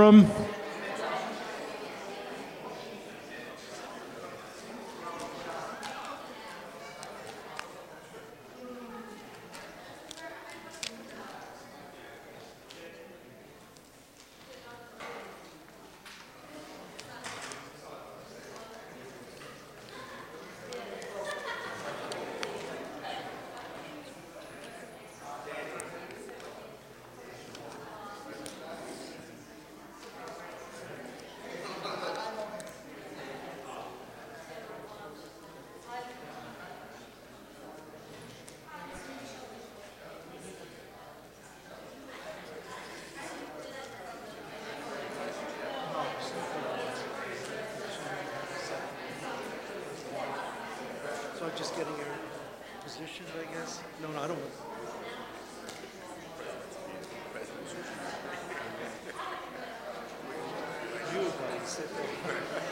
quorum. So just getting your positions, I guess? No, I don't. You guys sit there.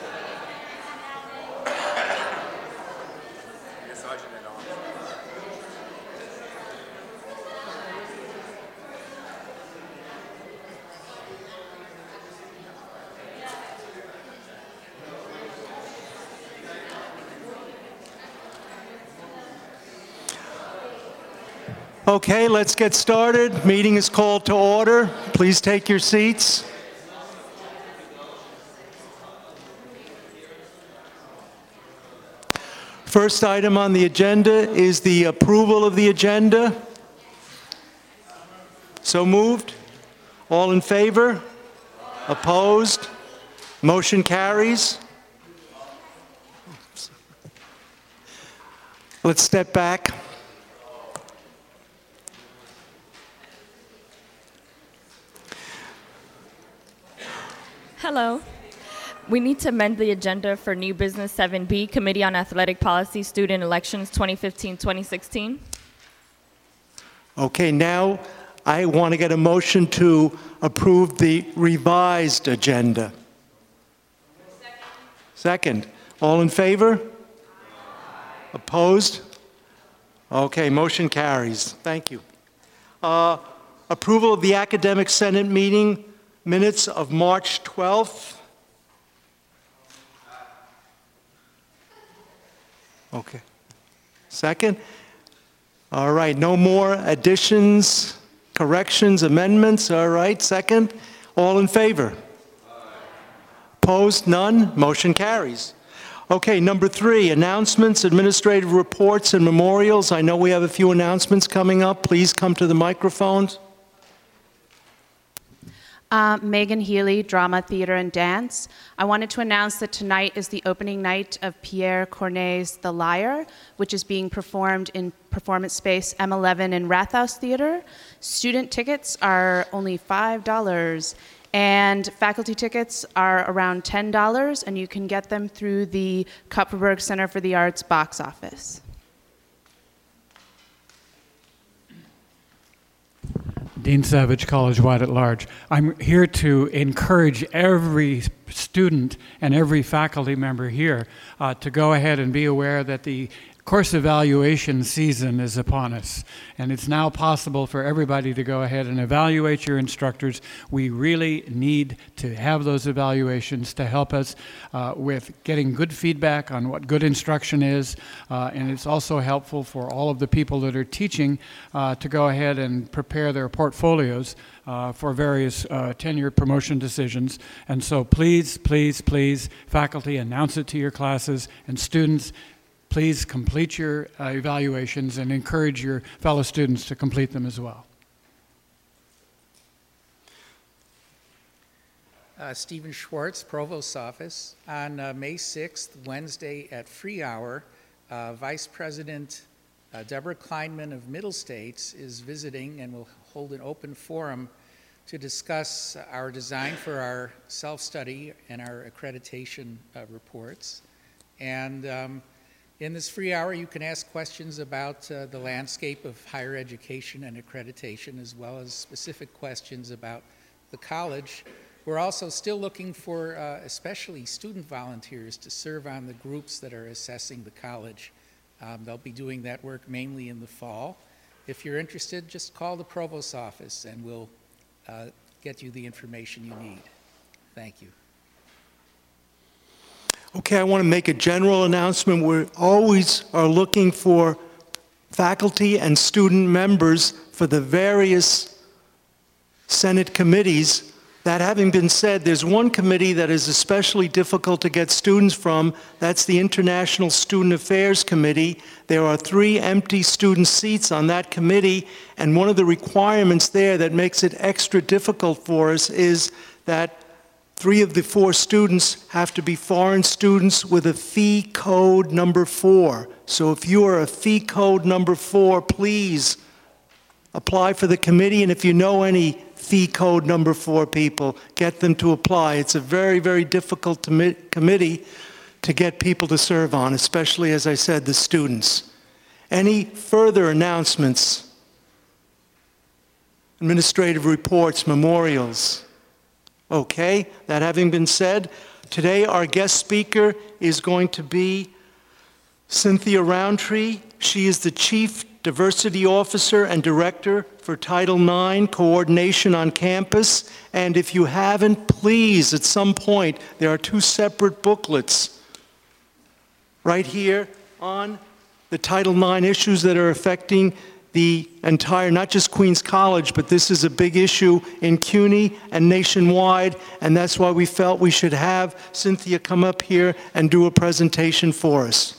Okay, let's get started. Meeting is called to order. Please take your seats. First item on the agenda is the approval of the agenda. So moved. All in favor? Opposed? Motion carries. Let's step back. Hello. We need to amend the agenda for new business 7B, Committee on Athletic Policy, Student Elections 2015-2016. Okay, now I want to get a motion to approve the revised agenda. Second. All in favor? Opposed? Okay, motion carries. Thank you. Approval of the Academic Senate meeting minutes of March 12th. Okay. Second. All right, no more additions, corrections, amendments. All right, second. All in favor? Opposed? None? Motion carries. Okay, number 3, announcements, administrative reports, and memorials. I know we have a few announcements coming up. Please come to the microphones. Megan Healy, Drama, Theater, and Dance. I wanted to announce that tonight is the opening night of Pierre Corneille's The Liar, which is being performed in Performance Space M11 in Rathaus Theater. Student tickets are only $5, and faculty tickets are around $10, and you can get them through the Kupferberg Center for the Arts box office. Dean Savage, college-wide at large. I'm here to encourage every student and every faculty member here to go ahead and be aware that the course evaluation season is upon us, and it's now possible for everybody to go ahead and evaluate your instructors. We really need to have those evaluations to help us with getting good feedback on what good instruction is, and it's also helpful for all of the people that are teaching to go ahead and prepare their portfolios for various tenure promotion decisions. And so please, please, please, faculty, announce it to your classes, and students, please complete your evaluations and encourage your fellow students to complete them as well. Stephen Schwartz, Provost's office. On May 6th, Wednesday at free hour, Vice President Deborah Kleinman of Middle States is visiting and will hold an open forum to discuss our design for our self-study and our accreditation reports. And in this free hour, you can ask questions about the landscape of higher education and accreditation, as well as specific questions about the college. We're also still looking for especially student volunteers to serve on the groups that are assessing the college. They'll be doing that work mainly in the fall. If you're interested, just call the provost's office and we'll get you the information you need. Thank you. Okay, I want to make a general announcement. We always are looking for faculty and student members for the various Senate committees. That having been said, there's one committee that is especially difficult to get students from. That's the International Student Affairs Committee. There are 3 empty student seats on that committee, and one of the requirements there that makes it extra difficult for us is that 3 of the 4 students have to be foreign students with a fee code number 4. So if you are a fee code number 4, please apply for the committee, and if you know any fee code number 4 people, get them to apply. It's a very, very difficult committee to get people to serve on, especially, as I said, the students. Any further announcements? Administrative reports, memorials? Okay, that having been said, today our guest speaker is going to be Cynthia Roundtree. She is the Chief Diversity Officer and Director for Title IX Coordination on Campus. And if you haven't, please, at some point, there are 2 separate booklets right here on the Title IX issues that are affecting the entire, not just Queens College, but this is a big issue in CUNY and nationwide, and that's why we felt we should have Cynthia come up here and do a presentation for us.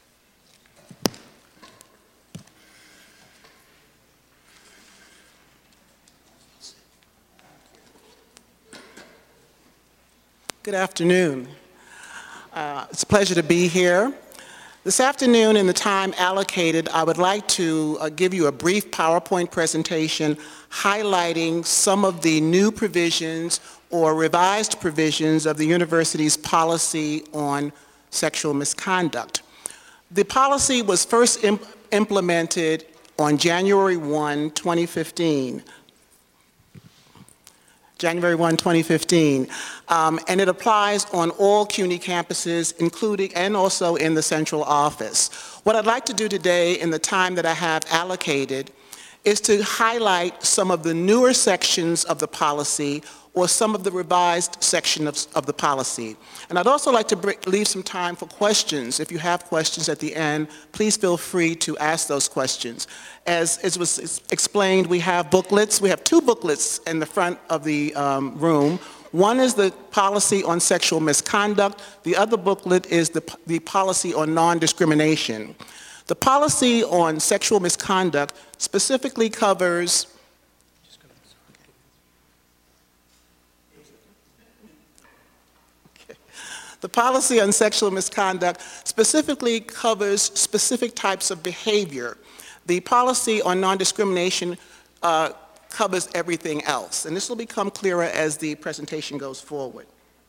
Good afternoon. It's a pleasure to be here. This afternoon, in the time allocated, I would like to give you a brief PowerPoint presentation highlighting some of the new provisions or revised provisions of the university's policy on sexual misconduct. The policy was first implemented on January 1, 2015. January 1, 2015, and it applies on all CUNY campuses, including and also in the central office. What I'd like to do today in the time that I have allocated is to highlight some of the newer sections of the policy or some of the revised sections of the policy. And I'd also like to leave some time for questions. If you have questions at the end, please feel free to ask those questions. As was explained, we have booklets. We have 2 booklets in the front of the room. One is the policy on sexual misconduct. The other booklet is the policy on non-discrimination. The policy on sexual misconduct specifically covers The policy on sexual misconduct specifically covers specific types of behavior. The policy on non-discrimination covers everything else, and this will become clearer as the presentation goes forward.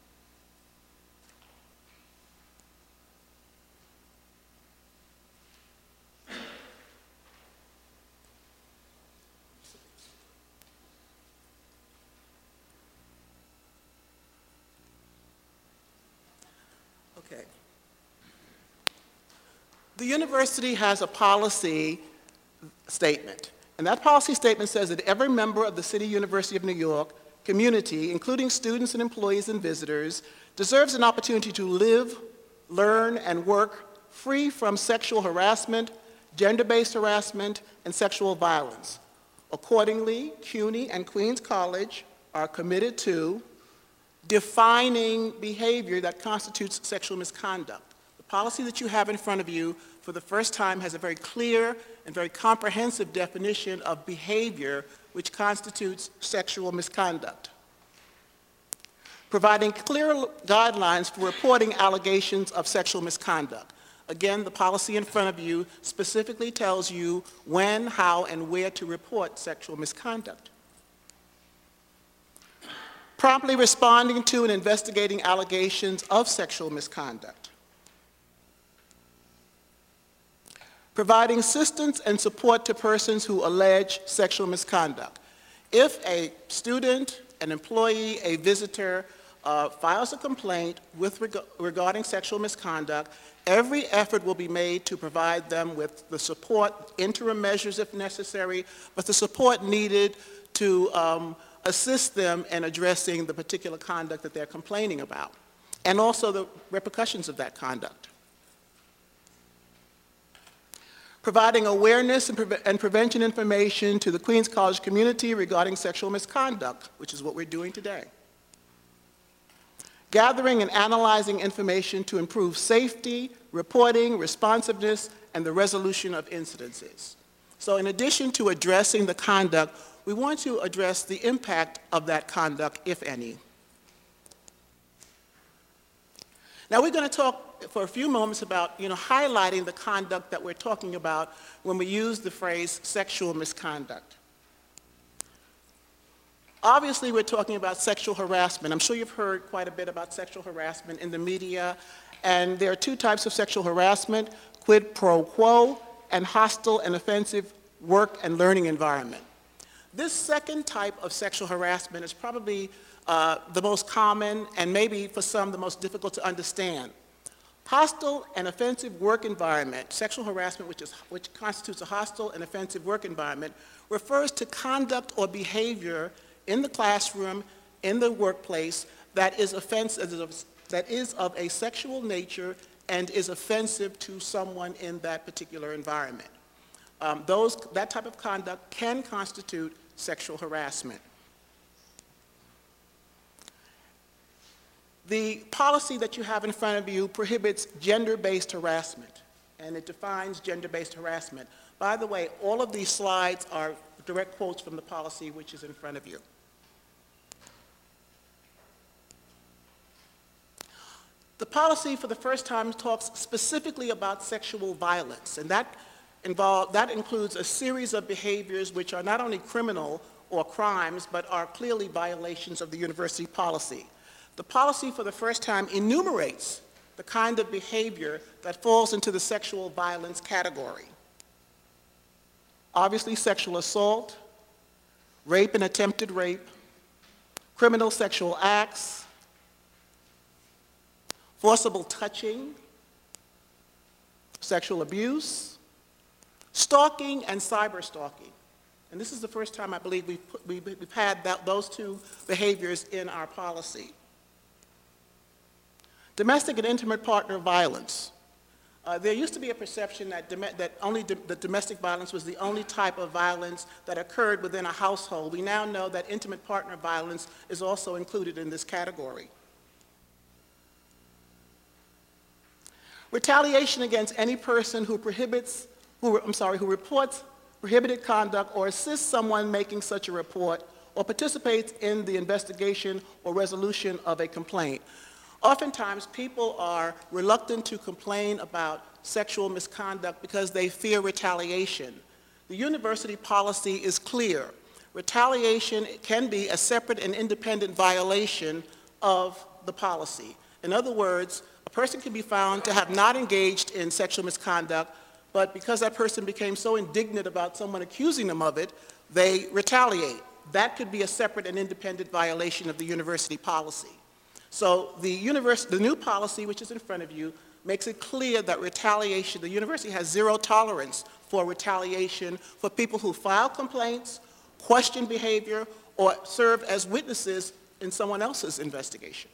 The university has a policy statement, and that policy statement says that every member of the City University of New York community, including students and employees and visitors, deserves an opportunity to live, learn, and work free from sexual harassment, gender-based harassment, and sexual violence. Accordingly, CUNY and Queens College are committed to defining behavior that constitutes sexual misconduct. The policy that you have in front of you for the first time has a very clear and very comprehensive definition of behavior which constitutes sexual misconduct, providing clear guidelines for reporting allegations of sexual misconduct. Again, the policy in front of you specifically tells you when, how, and where to report sexual misconduct. Promptly responding to and investigating allegations of sexual misconduct. Providing assistance and support to persons who allege sexual misconduct. If a student, an employee, a visitor files a complaint regarding sexual misconduct, every effort will be made to provide them with the support, interim measures if necessary, but the support needed to assist them in addressing the particular conduct that they're complaining about, and also the repercussions of that conduct. Providing awareness and prevention information to the Queens College community regarding sexual misconduct, which is what we're doing today. Gathering and analyzing information to improve safety, reporting, responsiveness, and the resolution of incidences. So in addition to addressing the conduct, we want to address the impact of that conduct, if any. Now we're going to talk for a few moments about, highlighting the conduct that we're talking about when we use the phrase sexual misconduct. Obviously, we're talking about sexual harassment. I'm sure you've heard quite a bit about sexual harassment in the media, and there are two types of sexual harassment: quid pro quo and hostile and offensive work and learning environment. This second type of sexual harassment is probably the most common and maybe for some the most difficult to understand. Hostile and offensive work environment, sexual harassment which constitutes a hostile and offensive work environment, refers to conduct or behavior in the classroom, in the workplace, that is of a sexual nature and is offensive to someone in that particular environment. That type of conduct can constitute sexual harassment. The policy that you have in front of you prohibits gender-based harassment, and it defines gender-based harassment. By the way, all of these slides are direct quotes from the policy which is in front of you. The policy, for the first time, talks specifically about sexual violence, and that includes a series of behaviors which are not only criminal or crimes, but are clearly violations of the university policy. The policy, for the first time, enumerates the kind of behavior that falls into the sexual violence category. Obviously, sexual assault, rape and attempted rape, criminal sexual acts, forcible touching, sexual abuse, stalking, and cyberstalking. And this is the first time I believe we've had those two behaviors in our policy. Domestic and intimate partner violence. There used to be a perception that domestic violence was the only type of violence that occurred within a household. We now know that intimate partner violence is also included in this category. Retaliation against any person who reports prohibited conduct or assists someone making such a report or participates in the investigation or resolution of a complaint. Oftentimes, people are reluctant to complain about sexual misconduct because they fear retaliation. The university policy is clear. Retaliation can be a separate and independent violation of the policy. In other words, a person can be found to have not engaged in sexual misconduct, but because that person became so indignant about someone accusing them of it, they retaliate. That could be a separate and independent violation of the university policy. So the new policy, which is in front of you, makes it clear that retaliation, the university has zero tolerance for retaliation for people who file complaints, question behavior, or serve as witnesses in someone else's investigation.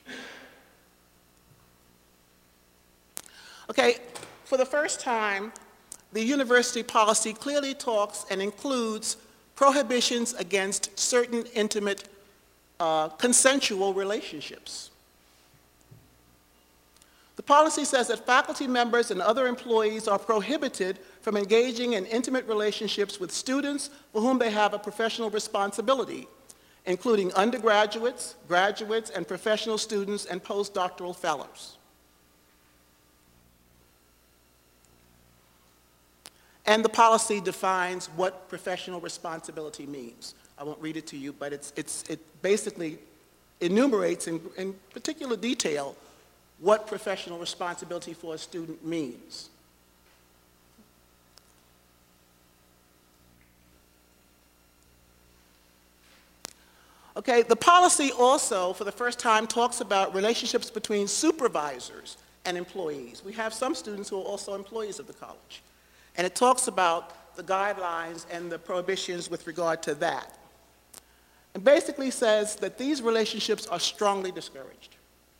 Okay, for the first time, the university policy clearly talks and includes prohibitions against certain intimate consensual relationships. The policy says that faculty members and other employees are prohibited from engaging in intimate relationships with students for whom they have a professional responsibility, including undergraduates, graduates, and professional students and postdoctoral fellows. And the policy defines what professional responsibility means. I won't read it to you, but it basically enumerates in particular detail what professional responsibility for a student means. Okay, the policy also, for the first time, talks about relationships between supervisors and employees. We have some students who are also employees of the college. And it talks about the guidelines and the prohibitions with regard to that. and basically says that these relationships are strongly discouraged.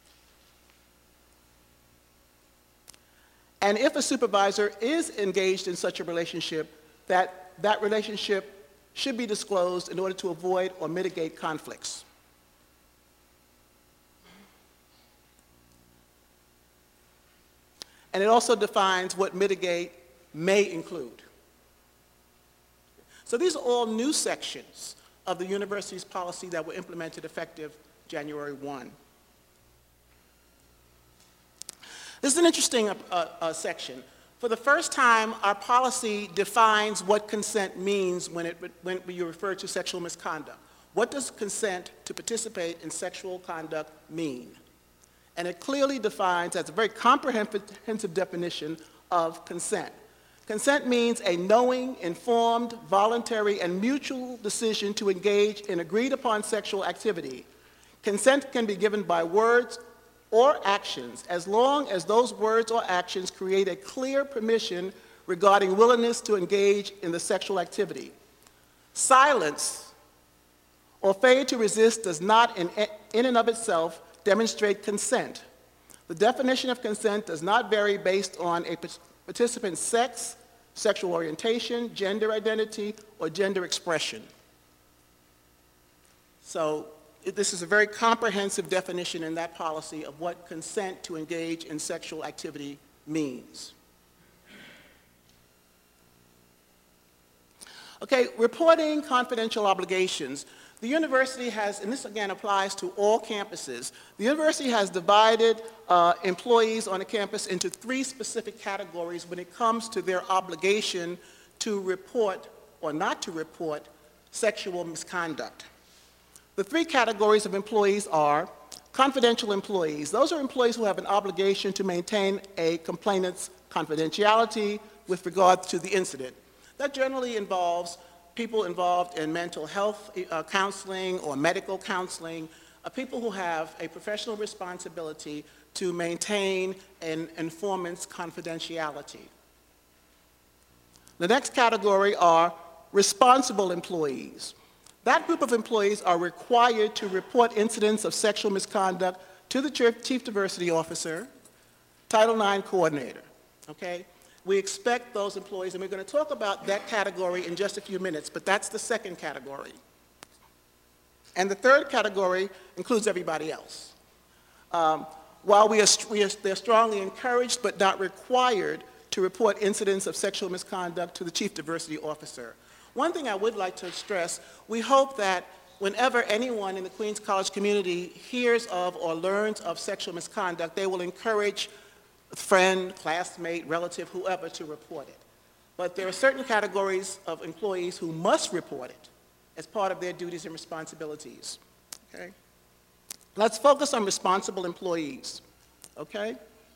And if a supervisor is engaged in such a relationship, that relationship should be disclosed in order to avoid or mitigate conflicts. And it also defines what mitigate may include. So these are all new sections of the university's policy that were implemented effective January 1. This is an interesting section. For the first time, our policy defines what consent means when you refer to sexual misconduct. What does consent to participate in sexual conduct mean? And it clearly defines, as a very comprehensive definition of consent. Consent means a knowing, informed, voluntary, and mutual decision to engage in agreed-upon sexual activity. Consent can be given by words or actions, as long as those words or actions create a clear permission regarding willingness to engage in the sexual activity. Silence or failure to resist does not, in and of itself, demonstrate consent. The definition of consent does not vary based on a participant's sex, sexual orientation, gender identity, or gender expression. So this is a very comprehensive definition in that policy of what consent to engage in sexual activity means. Okay, reporting confidential obligations. The university has, and this again applies to all campuses, the university has divided employees on a campus into 3 specific categories when it comes to their obligation to report or not to report sexual misconduct. The 3 categories of employees are confidential employees. Those are employees who have an obligation to maintain a complainant's confidentiality with regard to the incident. That generally involves people involved in mental health counseling or medical counseling, people who have a professional responsibility to maintain an informant's confidentiality. The next category are responsible employees. That group of employees are required to report incidents of sexual misconduct to the Chief Diversity Officer, Title IX coordinator, okay? We expect those employees, and we're going to talk about that category in just a few minutes, but that's the second category. And the third category includes everybody else. While they're strongly encouraged but not required to report incidents of sexual misconduct to the Chief Diversity Officer. One thing I would like to stress, we hope that whenever anyone in the Queens College community hears of or learns of sexual misconduct, they will encourage a friend, classmate, relative, whoever to report it. But there are certain categories of employees who must report it as part of their duties and responsibilities, okay? Let's focus on responsible employees, okay?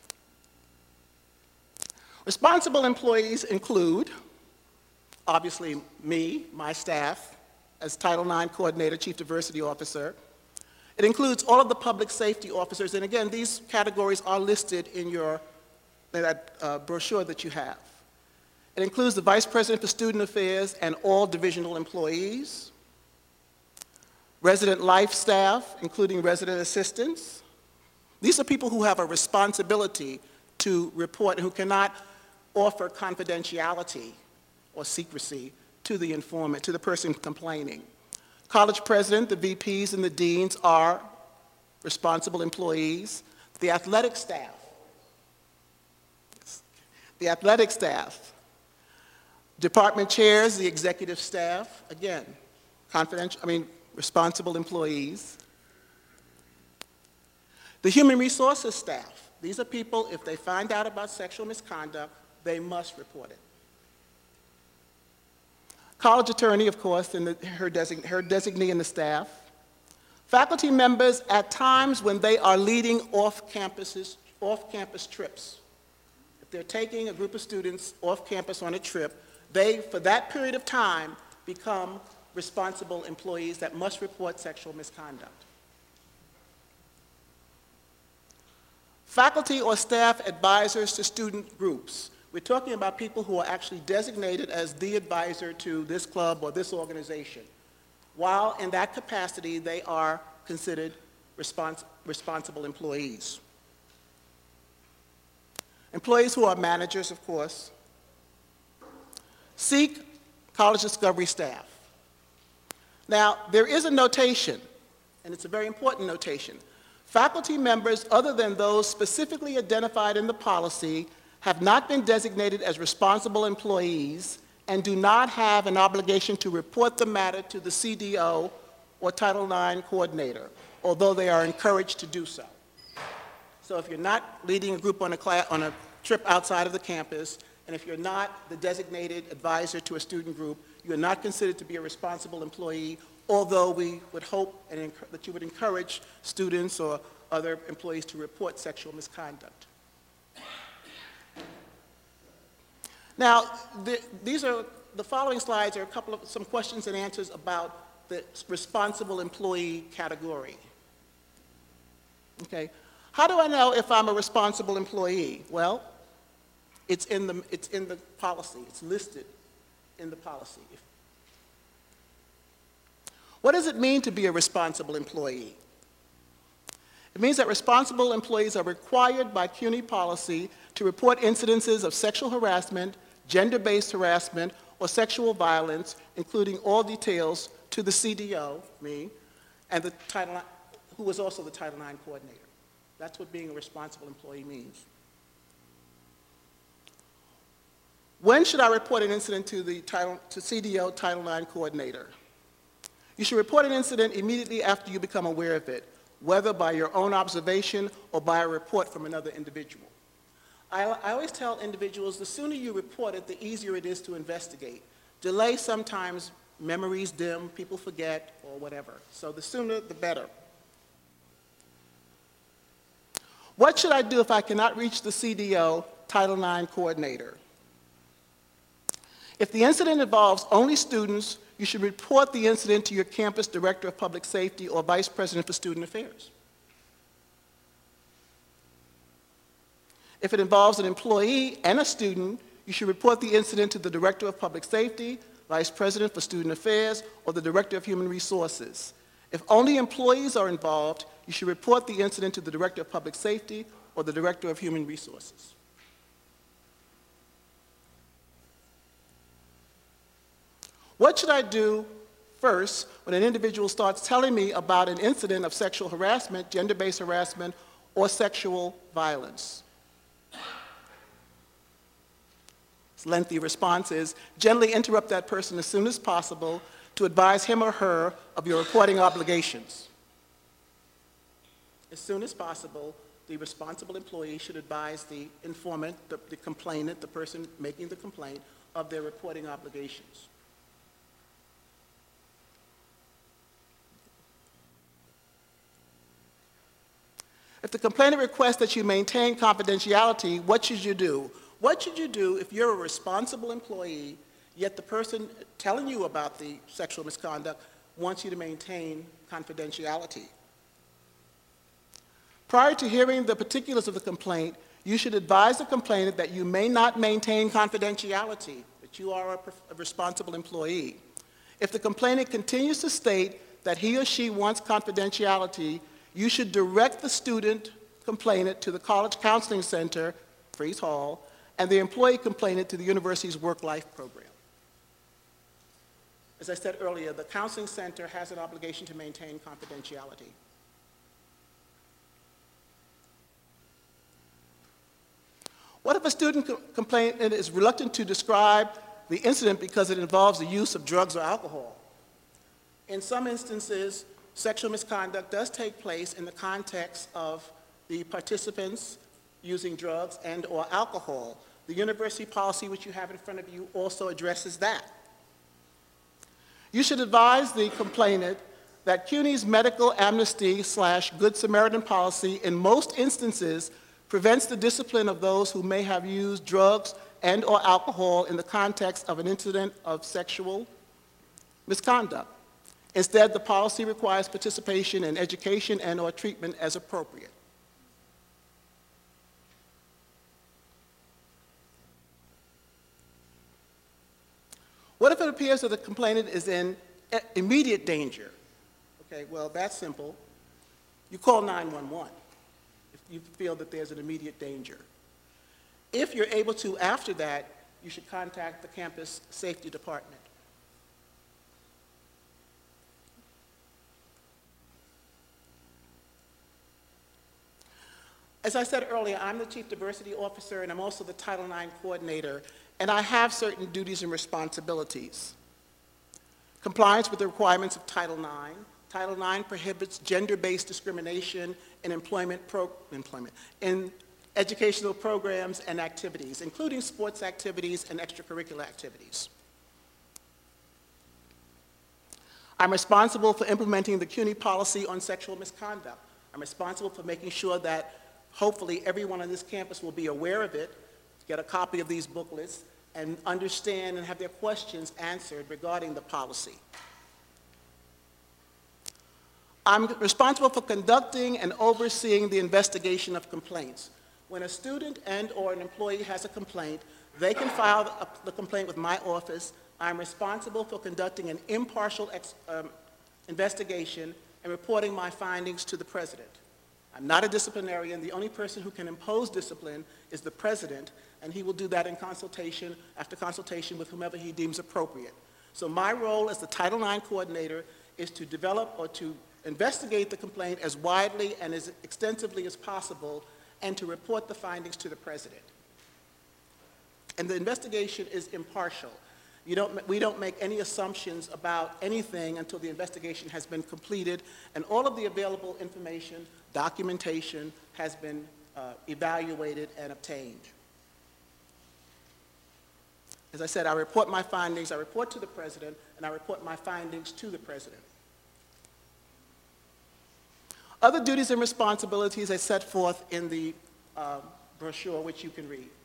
Responsible employees include, obviously, me, my staff, as Title IX Coordinator, Chief Diversity Officer. It includes all of the public safety officers, and again, these categories are listed in that brochure that you have. It includes the Vice President for Student Affairs and all divisional employees, resident life staff, including resident assistants. These are people who have a responsibility to report and who cannot offer confidentiality or secrecy to the informant, to the person complaining. College president, the VPs, and the deans are responsible employees. The athletic staff, department chairs, the executive staff, again, responsible employees. The human resources staff, these are people, if they find out about sexual misconduct, they must report it. College attorney, of course, and her designee in the staff. Faculty members at times when they are leading off-campus trips. If they're taking a group of students off-campus on a trip, they, for that period of time, become responsible employees that must report sexual misconduct. Faculty or staff advisors to student groups. We're talking about people who are actually designated as the advisor to this club or this organization. while in that capacity they are considered responsible employees. Employees who are managers, of course, seek college discovery staff. Now, there is a notation, and it's a very important notation. Faculty members other than those specifically identified in the policy have not been designated as responsible employees and do not have an obligation to report the matter to the CDO or Title IX coordinator, although they are encouraged to do so. So if you're not leading a group on a trip outside of the campus, and if you're not the designated advisor to a student group, you're not considered to be a responsible employee, although we would hope that you would encourage students or other employees to report sexual misconduct. Now, the following slides are some questions and answers about the responsible employee category. Okay, how do I know if I'm a responsible employee? Well, it's in the policy. It's listed in the policy. What does it mean to be a responsible employee? It means that responsible employees are required by CUNY policy to report incidences of sexual harassment, gender-based harassment, or sexual violence, including all details, to the CDO, me, and who was also the Title IX coordinator. That's what being a responsible employee means. When should I report an incident to CDO Title IX coordinator? You should report an incident immediately after you become aware of it, whether by your own observation or by a report from another individual. I always tell individuals, the sooner you report it, the easier it is to investigate. Delay sometimes, memories dim, people forget, or whatever. So the sooner, the better. What should I do if I cannot reach the CDO Title IX coordinator? If the incident involves only students, you should report the incident to your campus director of public safety or vice president for student affairs. If it involves an employee and a student, you should report the incident to the director of public safety, vice president for student affairs, or the director of human resources. If only employees are involved, you should report the incident to the director of public safety or the director of human resources. What should I do first when an individual starts telling me about an incident of sexual harassment, gender-based harassment, or sexual violence? This lengthy response is, gently interrupt that person as soon as possible to advise him or her of your reporting obligations. As soon as possible, the responsible employee should advise the informant, the complainant, the person making the complaint, of their reporting obligations. If the complainant requests that you maintain confidentiality, what should you do? What should you do if you're a responsible employee, yet the person telling you about the sexual misconduct wants you to maintain confidentiality? Prior to hearing the particulars of the complaint, you should advise the complainant that you may not maintain confidentiality, that you are a responsible employee. If the complainant continues to state that he or she wants confidentiality, you should direct the student complainant to the College Counseling Center, Freeze Hall, and the employee complainant to the university's work-life program. As I said earlier, the Counseling Center has an obligation to maintain confidentiality. What if a student complainant is reluctant to describe the incident because it involves the use of drugs or alcohol? In some instances, sexual misconduct does take place in the context of the participants using drugs and/or alcohol. The university policy which you have in front of you also addresses that. You should advise the complainant that CUNY's medical amnesty / Good Samaritan policy in most instances prevents the discipline of those who may have used drugs and/or alcohol in the context of an incident of sexual misconduct. Instead, the policy requires participation in education and/or treatment as appropriate. What if it appears that the complainant is in immediate danger, okay, well, that's simple. You call 911 if you feel that there's an immediate danger. If you're able to, after that, you should contact the campus safety department. As I said earlier, I'm the Chief Diversity Officer, and I'm also the Title IX Coordinator, and I have certain duties and responsibilities. Compliance with the requirements of Title IX. Title IX prohibits gender-based discrimination in in educational programs and activities, including sports activities and extracurricular activities. I'm responsible for implementing the CUNY policy on sexual misconduct. I'm responsible for making sure that hopefully everyone on this campus will be aware of it, get a copy of these booklets, and understand and have their questions answered regarding the policy. I'm responsible for conducting and overseeing the investigation of complaints. When a student and/or an employee has a complaint, they can file the complaint with my office. I'm responsible for conducting an impartial investigation and reporting my findings to the president. I'm not a disciplinarian. The only person who can impose discipline is the president, and he will do that in consultation, after consultation with whomever he deems appropriate. So my role as the Title IX coordinator is to develop or to investigate the complaint as widely and as extensively as possible, and to report the findings to the president. And the investigation is impartial. We don't make any assumptions about anything until the investigation has been completed, and all of the available information, documentation, has been evaluated and obtained. As I said, I report my findings, I report to the president, and I report my findings to the president. Other duties and responsibilities are set forth in the brochure, which you can read.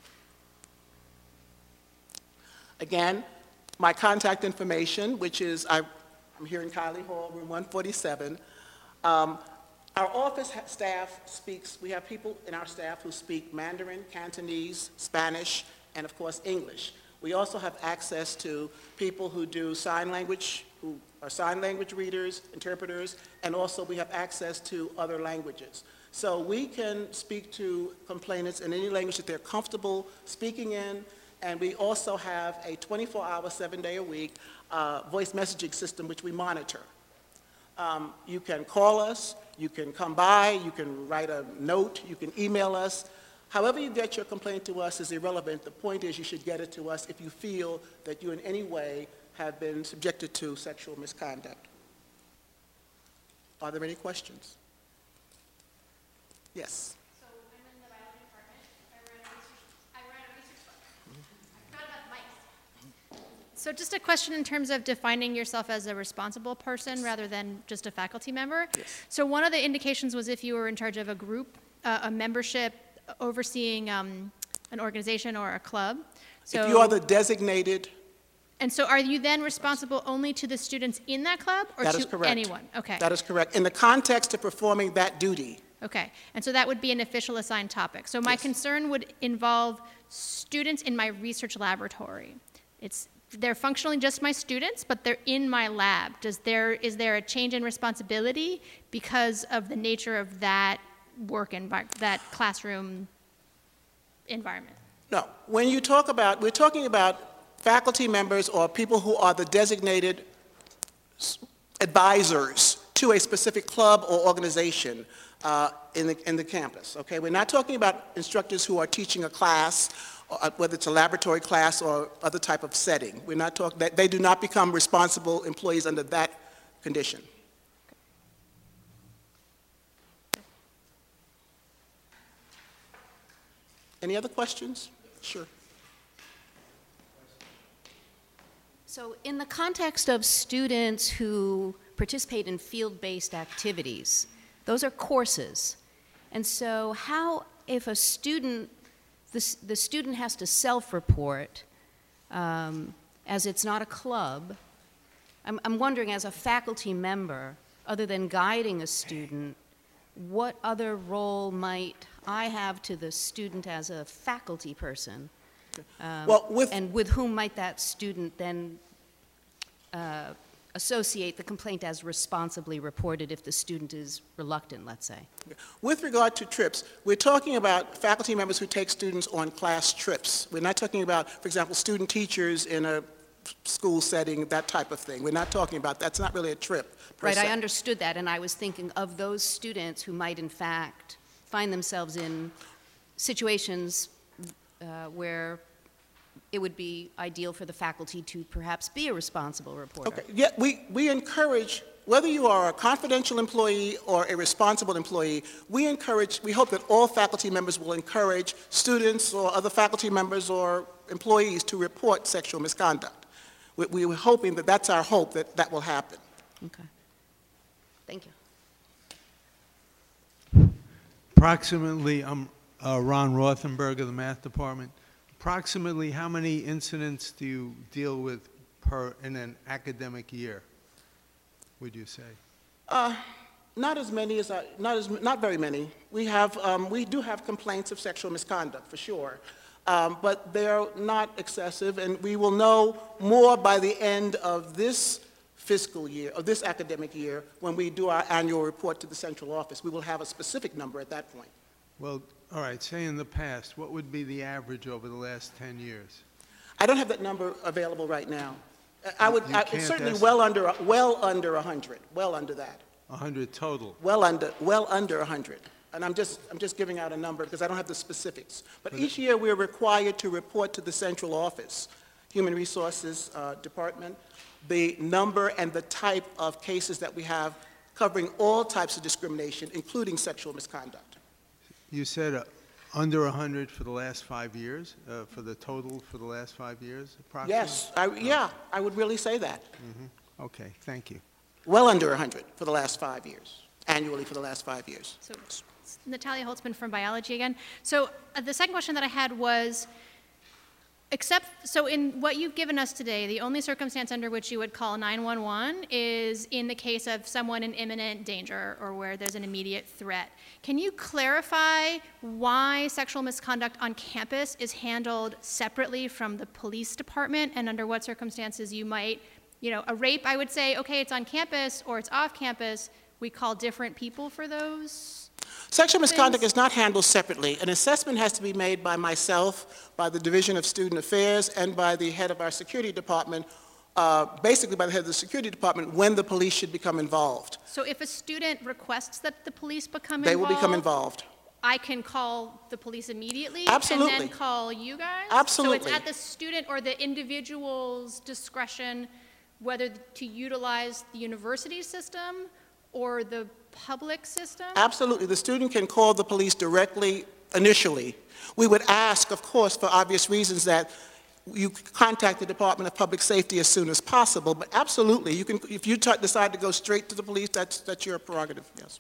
Again, my contact information, which is, I'm here in Kylie Hall, room 147. Our office staff speaks, we have people in our staff who speak Mandarin, Cantonese, Spanish, and of course English. We also have access to people who do sign language, who are sign language readers, interpreters, and also we have access to other languages. So we can speak to complainants in any language that they're comfortable speaking in, and we also have a 24-hour, 7-day-a-week voice messaging system which we monitor. You can call us, you can come by, you can write a note, you can email us. However you get your complaint to us is irrelevant. The point is you should get it to us if you feel that you in any way have been subjected to sexual misconduct. Are there any questions? Yes. So I'm in the biology department. I ran a research project. I forgot about the mics. So just a question in terms of defining yourself as a responsible person rather than just a faculty member. Yes. So one of the indications was if you were in charge of a group, a membership, overseeing an organization or a club. So If you are the designated. And so are you then responsible only to the students in that club or That is to correct. anyone? Okay. That is correct. In the context of performing that duty. Okay, and so that would be an official assigned topic. So my Yes. concern would involve students in my research laboratory. They're functionally just my students, but they're in my lab. Is there a change in responsibility because of the nature of that that classroom environment? No, when you talk about, we're talking about faculty members or people who are the designated advisors to a specific club or organization in the campus, okay? We're not talking about instructors who are teaching a class, whether it's a laboratory class or other type of setting. We're not talking, they do not become responsible employees under that condition. Any other questions? Sure. So in the context of students who participate in field-based activities, those are courses. And so how, if a student, the student has to self-report, as it's not a club, I'm wondering as a faculty member, other than guiding a student, what other role might I have to the student as a faculty person? Well, and with whom might that student then associate the complaint as responsibly reported if the student is reluctant, let's say. With regard to trips, we're talking about faculty members who take students on class trips. We're not talking about, for example, student teachers in a school setting, that type of thing. We're not talking about, that's not really a trip per Right, se. I understood that, and I was thinking of those students who might in fact find themselves in situations where it would be ideal for the faculty to perhaps be a responsible reporter. Okay, yeah, we encourage, whether you are a confidential employee or a responsible employee, we hope that all faculty members will encourage students or other faculty members or employees to report sexual misconduct. We're hoping that that's our hope, that that will happen. Okay. Thank you. Approximately, I'm Ron Rothenberg of the Math Department. Approximately how many incidents do you deal with in an academic year, would you say? Not as many as not very many. We do have complaints of sexual misconduct for sure, but they're not excessive, and we will know more by the end of this fiscal year, of this academic year, when we do our annual report to the central office. We will have a specific number at that point. Well, all right, say in the past, what would be the average over the last 10 years? I don't have that number available right now. It's certainly estimate? well under 100, well under that. 100 total. Well under 100. And I'm just giving out a number because I don't have the specifics. But each year we're required to report to the central office, Human Resources Department, the number and the type of cases that we have covering all types of discrimination, including sexual misconduct. You said under 100 for the last 5 years, for the total for the last 5 years, approximately? Yes, I would really say that. Okay, thank you. Well under 100 for the last 5 years, annually for the last 5 years. So Natalia Holtzman from biology again. So the second question that I had was, so in what you've given us today, the only circumstance under which you would call 911 is in the case of someone in imminent danger or where there's an immediate threat. Can you clarify why sexual misconduct on campus is handled separately from the police department, and under what circumstances you might, a rape, I would say, okay, it's on campus or it's off campus. We call different people for those? Sexual misconduct is not handled separately. An assessment has to be made by myself, by the Division of Student Affairs, and by the head of our security department, basically by the head of the security department, when the police should become involved. So if a student requests that the police become They involved, will become involved. I can call the police immediately? Absolutely. And then call you guys? Absolutely. So it's at the student or the individual's discretion whether to utilize the university system or the public system? Absolutely. The student can call the police directly initially. We would ask, of course, for obvious reasons, that you contact the Department of Public Safety as soon as possible, but absolutely, you can, if you decide to go straight to the police, that's your prerogative, yes.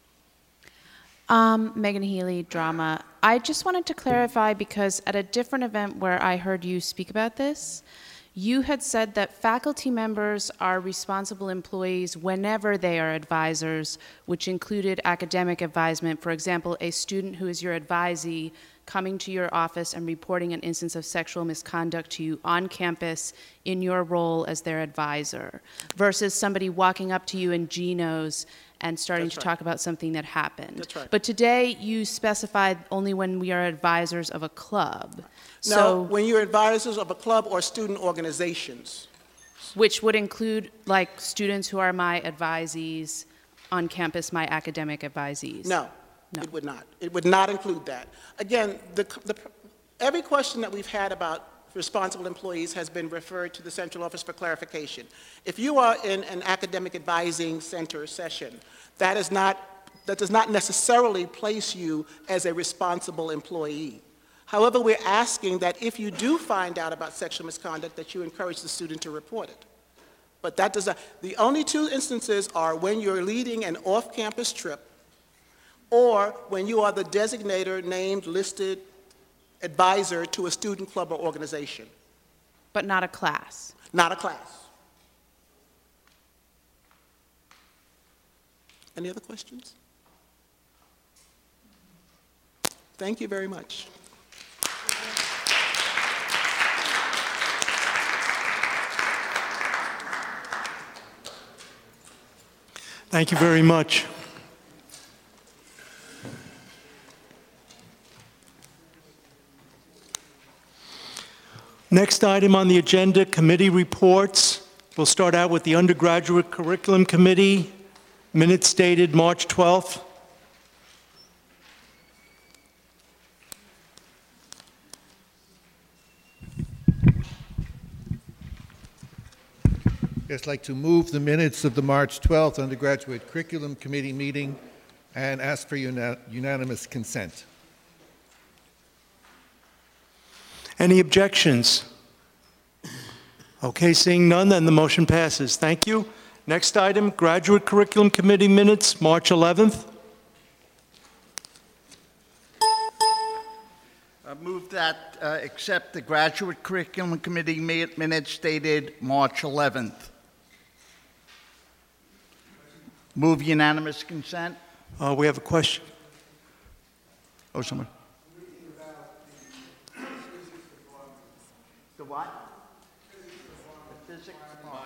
Megan Healy, Drama. I just wanted to clarify, because at a different event where I heard you speak about this, you had said that faculty members are responsible employees whenever they are advisors, which included academic advisement. For example, a student who is your advisee coming to your office and reporting an instance of sexual misconduct to you on campus in your role as their advisor, versus somebody walking up to you in Geno's and starting to talk about something that happened. That's right. But today you specified only when we are advisors of a club. No, when you're advisors of a club or student organizations. Which would include, like, students who are my advisees on campus, my academic advisees? No, it would not. It would not include that. Again, every question that we've had about responsible employees has been referred to the central office for clarification. If you are in an academic advising center session, that does not necessarily place you as a responsible employee. However, we're asking that if you do find out about sexual misconduct, that you encourage the student to report it. But that does not, the only two instances are when you're leading an off-campus trip, or when you are the designator, named, listed advisor to a student club or organization. But not a class? Not a class. Any other questions? Thank you very much. Thank you very much. Next item on the agenda, committee reports. We'll start out with the Undergraduate Curriculum Committee, minutes dated March 12th. Yes, I'd like to move the minutes of the March 12th Undergraduate Curriculum Committee meeting and ask for unanimous consent. Any objections? Okay, seeing none, then the motion passes. Thank you. Next item, Graduate Curriculum Committee minutes, March 11th. I move that accept the Graduate Curriculum Committee minutes dated March 11th. Move unanimous consent. We have a question. Oh, someone. The what? The physics department.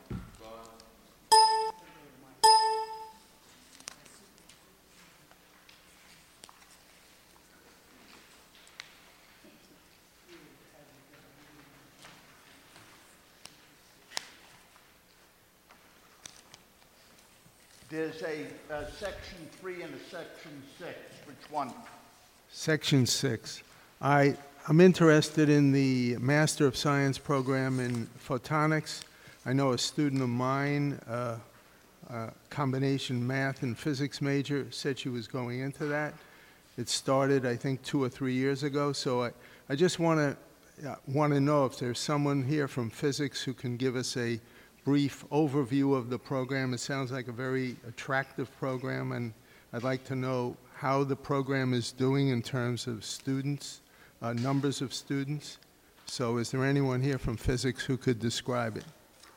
There's a section 3 and a section 6. Which one? Section 6. I'm interested in the Master of Science program in photonics. I know a student of mine, combination math and physics major, said she was going into that. It started, I think, 2 or 3 years ago. So I just want to know if there's someone here from physics who can give us a brief overview of the program. It sounds like a very attractive program, and I'd like to know how the program is doing in terms of students, numbers of students. So is there anyone here from physics who could describe it?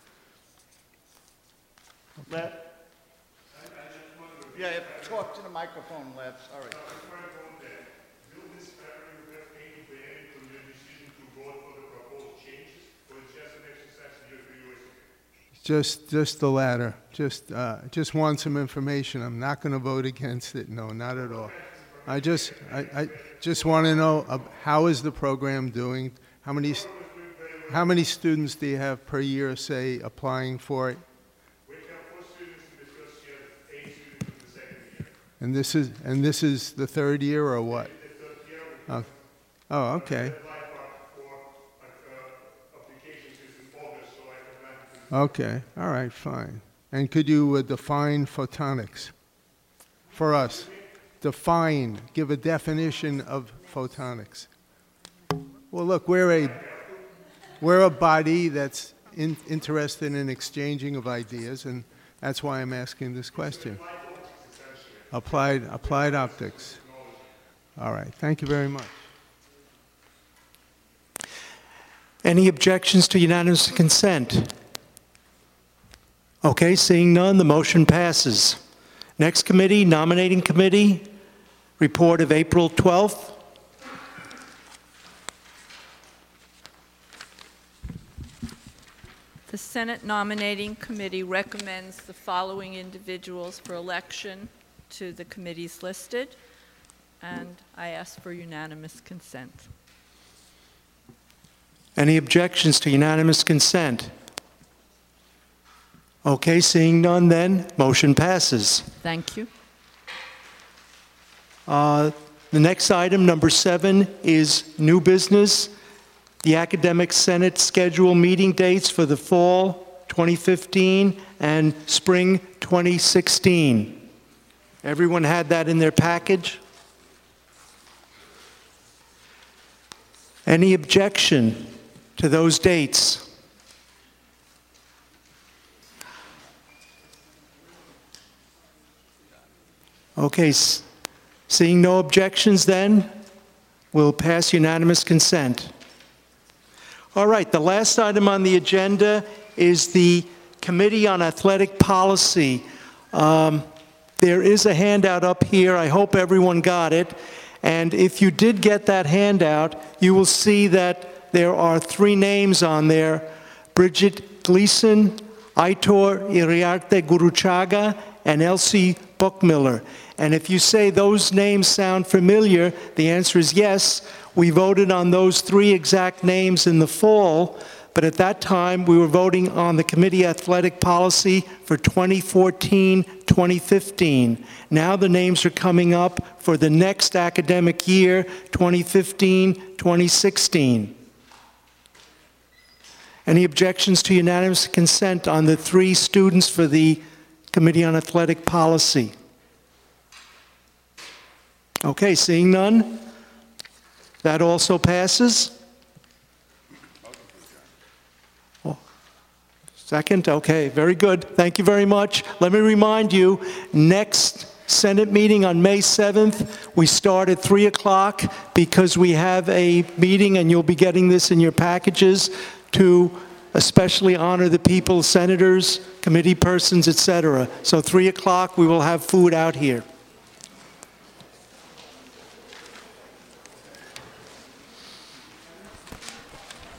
Okay. Yeah, talk to the microphone, Lev. Sorry. Just the latter. Just want some information. I'm not going to vote against it. No, not at all. I just want to know how is the program doing? How many students do you have per year, say, applying for it? We have 4 students in the first year, 8 students in the second year. And this is the 3rd year or what? The 3rd year. Oh, okay. Okay, all right, fine. And could you define photonics for us? Define, give a definition of photonics. Well, look, we're a body that's interested in exchanging of ideas, and that's why I'm asking this question. Applied optics. All right, thank you very much. Any objections to unanimous consent? Okay, seeing none, the motion passes. Next committee, Nominating Committee, report of April 12th. The Senate Nominating Committee recommends the following individuals for election to the committees listed, and I ask for unanimous consent. Any objections to unanimous consent? Okay, seeing none then, motion passes. Thank you. The next item, number 7, is new business. The Academic Senate schedule meeting dates for the fall 2015 and spring 2016. Everyone had that in their package? Any objection to those dates? Okay, seeing no objections then, we'll pass unanimous consent. All right, the last item on the agenda is the Committee on Athletic Policy. There is a handout up here. I hope everyone got it. And if you did get that handout, you will see that there are 3 names on there: Bridget Gleason, Aitor Iriarte Guruchaga, and Elsie Buckmiller. And if you say those names sound familiar, the answer is yes. We voted on those 3 exact names in the fall, but at that time we were voting on the committee athletic policy for 2014-2015. Now the names are coming up for the next academic year, 2015-2016. Any objections to unanimous consent on the 3 students for the Committee on Athletic Policy? Okay, seeing none, that also passes. Second? Okay, very good. Thank you very much. Let me remind you, next Senate meeting on May 7th, we start at 3 o'clock because we have a meeting, and you'll be getting this in your packages, to especially honor the people, senators, committee persons, etc. So 3 o'clock, we will have food out here.